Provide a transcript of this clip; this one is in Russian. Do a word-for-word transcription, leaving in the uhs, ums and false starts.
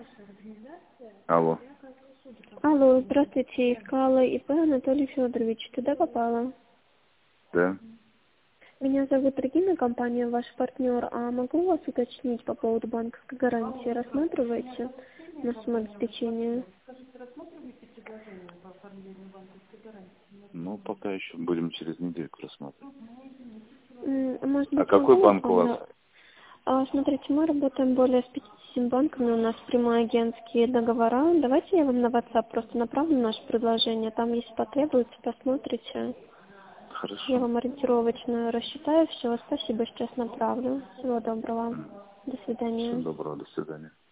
Алло. Алло, здравствуйте, искала ИП Анатолий Федорович. Туда попала? Да. Меня зовут Регина, компания ваш партнер. А могу вас уточнить по поводу банковской гарантии? Рассматриваете на самообеспечение? Ну, пока еще будем через недельку рассматривать. М, Может А быть, какой могу вас банк у вас? вам- А, смотрите, мы работаем более с пятьюдесятью банками, у нас прямые агентские договора. Давайте я вам на WhatsApp просто направлю наше предложение. Там, если потребуется, посмотрите. Я Хорошо. вам ориентировочно рассчитаю все. Спасибо, сейчас направлю. Всего доброго. До Всего свидания. доброго, до свидания.